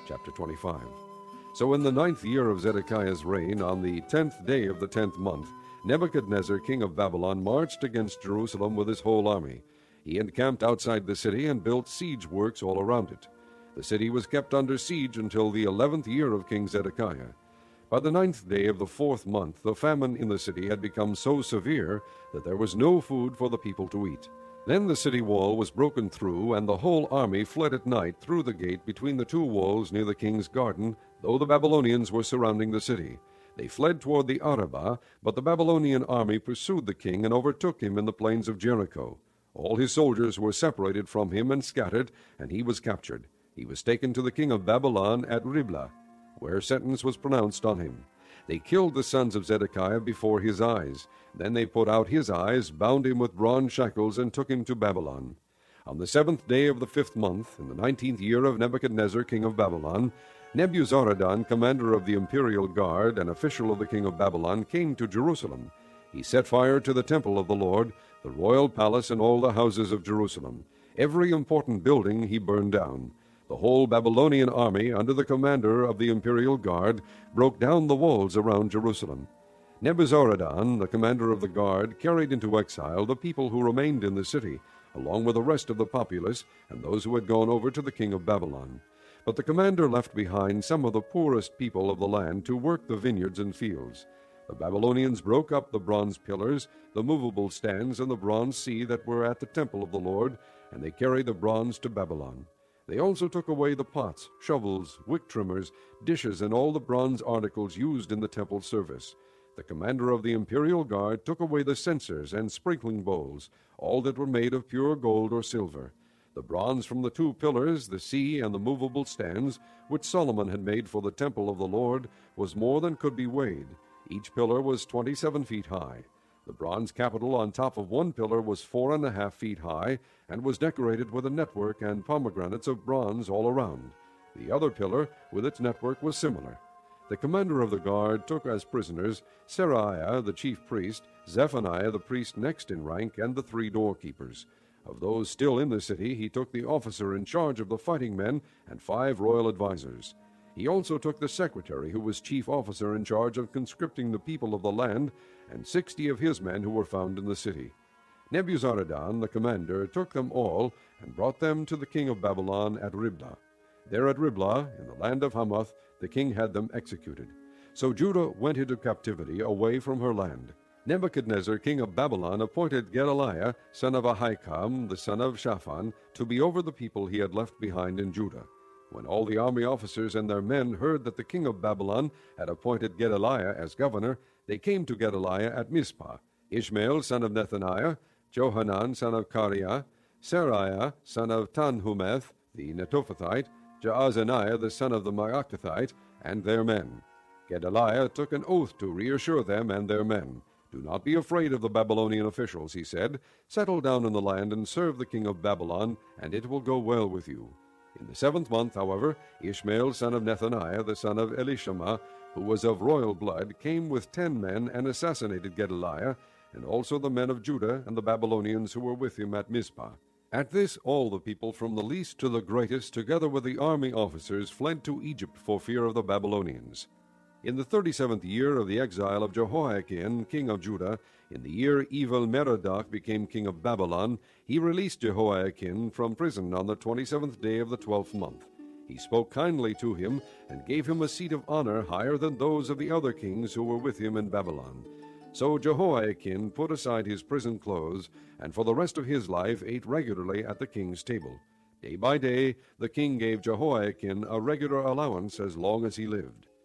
Chapter 25. So in the 9th year of Zedekiah's reign, on the 10th day of the 10th month, Nebuchadnezzar king of Babylon marched against Jerusalem with his whole army. He encamped outside the city and built siege works all around it. The city was kept under siege until the 11th year of King Zedekiah. By the 9th day of the 4th month, the famine in the city had become so severe that there was no food for the people to eat. Then the city wall was broken through, and the whole army fled at night through the gate between the two walls near the king's garden, though the Babylonians were surrounding the city. They fled toward the Arabah, but the Babylonian army pursued the king and overtook him in the plains of Jericho. All his soldiers were separated from him and scattered, and he was captured. He was taken to the king of Babylon at Riblah, where sentence was pronounced on him. They killed the sons of Zedekiah before his eyes. Then they put out his eyes, bound him with bronze shackles, and took him to Babylon. On the 7th day of the 5th month, in the 19th year of Nebuchadnezzar king of Babylon, Nebuzaradan, commander of the imperial guard and official of the king of Babylon, came to Jerusalem. He set fire to the temple of the Lord, the royal palace, and all the houses of Jerusalem. Every important building he burned down. The whole Babylonian army, under the commander of the imperial guard, broke down the walls around Jerusalem. Nebuzaradan, the commander of the guard, carried into exile the people who remained in the city, along with the rest of the populace and those who had gone over to the king of Babylon. But the commander left behind some of the poorest people of the land to work the vineyards and fields. The Babylonians broke up the bronze pillars, the movable stands, and the bronze sea that were at the temple of the Lord, and they carried the bronze to Babylon. They also took away the pots, shovels, wick trimmers, dishes, and all the bronze articles used in the temple service. The commander of the imperial guard took away the censers and sprinkling bowls, all that were made of pure gold or silver. The bronze from the two pillars, the sea, and the movable stands, which Solomon had made for the temple of the Lord, was more than could be weighed. Each pillar was 27 feet high. The bronze capital on top of one pillar was 4.5 feet high, and was decorated with a network and pomegranates of bronze all around. The other pillar, with its network, was similar. The commander of the guard took as prisoners Seraiah the chief priest, Zephaniah the priest next in rank, and the 3 doorkeepers. Of those still in the city, he took the officer in charge of the fighting men and 5 royal advisers. He also took the secretary, who was chief officer in charge of conscripting the people of the land, and 60 of his men who were found in the city. Nebuzaradan, the commander, took them all and brought them to the king of Babylon at Riblah. There at Riblah, in the land of Hamath, the king had them executed. So Judah went into captivity away from her land. Nebuchadnezzar king of Babylon appointed Gedaliah, son of Ahikam, the son of Shaphan, to be over the people he had left behind in Judah. When all the army officers and their men heard that the king of Babylon had appointed Gedaliah as governor, they came to Gedaliah at Mizpah. Ishmael son of Nethaniah, Johanan son of Kareah, Seraiah son of Tanhumeth the Netophathite, Jaazaniah the son of the Maakathite, and their men. Gedaliah took an oath to reassure them and their men. "Do not be afraid of the Babylonian officials," he said. "Settle down in the land and serve the king of Babylon, and it will go well with you." In the 7th month, however, Ishmael son of Nethaniah, the son of Elishama, who was of royal blood, came with 10 men and assassinated Gedaliah, and also the men of Judah and the Babylonians who were with him at Mizpah. At this all the people from the least to the greatest, together with the army officers, fled to Egypt for fear of the Babylonians. In the 37th year of the exile of Jehoiakim, king of Judah, in the year Evil-Merodach became king of Babylon, he released Jehoiakim from prison on the 27th day of the 12th month. He spoke kindly to him and gave him a seat of honor higher than those of the other kings who were with him in Babylon. So Jehoiakim put aside his prison clothes, and for the rest of his life ate regularly at the king's table. Day by day the king gave Jehoiakim a regular allowance as long as he lived.